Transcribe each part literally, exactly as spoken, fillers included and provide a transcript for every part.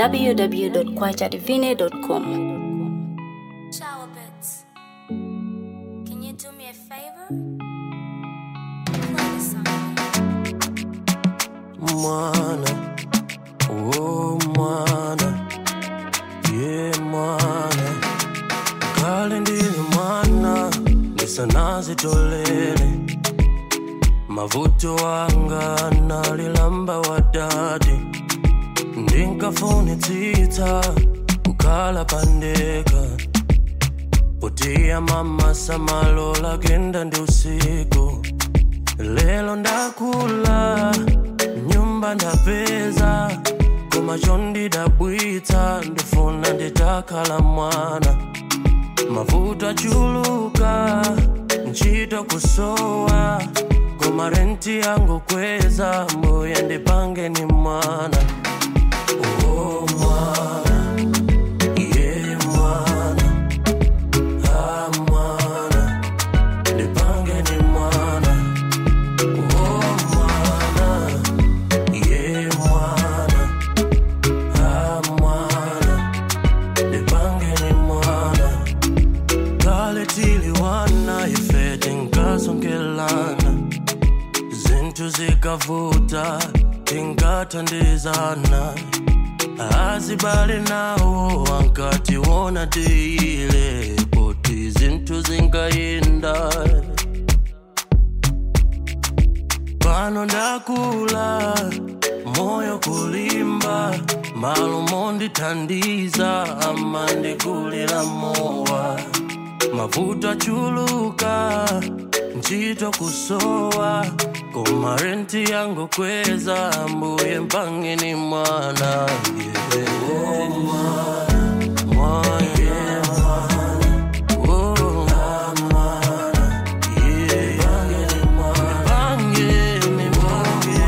w w w dot kwacha divine dot com. Shower bits. Can you do me a favor? Play the song. Mwana, oh mwana, yeah mwana. Kali ndili mwana, nisanazi tolele. Mavuto wanga nalilamba wadadi. Ndinkafuni tita, kukala pandeka. Potia mama samalola kenda ndi usiku. Lelo ndakula, nyumba ndapeza. Kuma jondi dabwita, ndifuna nditakala mwana. Mavuto achuluka, nchito kusowa. Kuma renti yangu kweza, mbuye ndipange ni mwana. Oh mwana, yeah mwana, ah mwana, ndipange ni mwana. Oh mwana, yeah mwana, ah mwana, ndipange ni mwana. Kale tili wana ifete nkasongelana. Zintu zikavuta, tingatandizana. Azibale nawo wankati wona deile. Poti zintu zingayenda. Pano ndakula, moyo kulimba. Malumondi tandiza, amandi kulila mowa. Mavuto achuluka, nchito kusowa. Kuma renti yangu kweza, mbuye mpange ni mwana. Yeah. Oh mwana, mwana, yeah mwana. Oh ah, mwana, yeah. Mpange ni mwana, mpange ni mwana.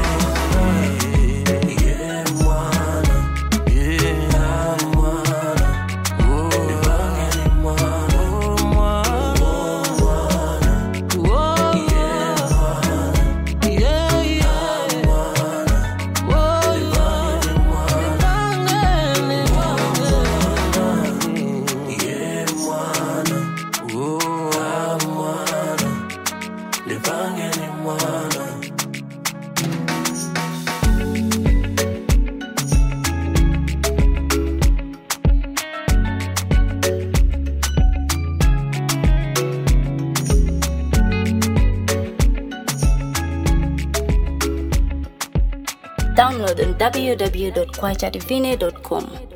Yeah mwana, yeah ah, mwana. Oh mpange ni mwana, oh mwana, oh mwana. Oh yeah mwana. Yeah, yeah. Oh, yeah. Yeah, mwana. Oh, ah, mwana. Nipange ni mwana. Download on w w w dot kwacha divine dot com.